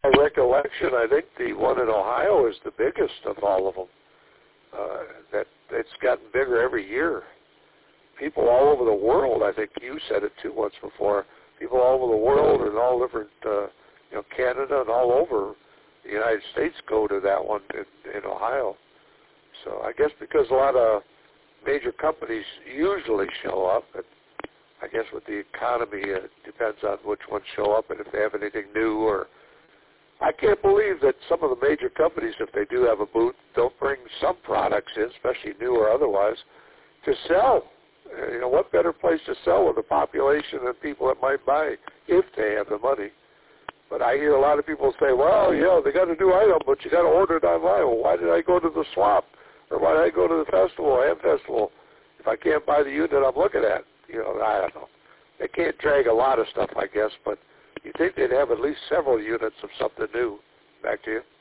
my recollection, I think the one in Ohio is the biggest of all of them. That it's gotten bigger every year. People all over the world, I think you said it too once before, people all over the world and all different, Canada and all over the United States go to that one in Ohio. So I guess because a lot of major companies usually show up, and I guess with the economy, it depends on which ones show up and if they have anything new. Or I can't believe that some of the major companies, if they do have a booth, don't bring some products in, especially new or otherwise, to sell. What better place to sell with the population and people that might buy if they have the money? But I hear a lot of people say, well, they got a new item, but you got to order it online. Well, why did I go to the swap? Or why did I go to the festival, if I can't buy the unit I'm looking at? I don't know. They can't drag a lot of stuff, I guess, but you think they'd have at least several units of something new. Back to you.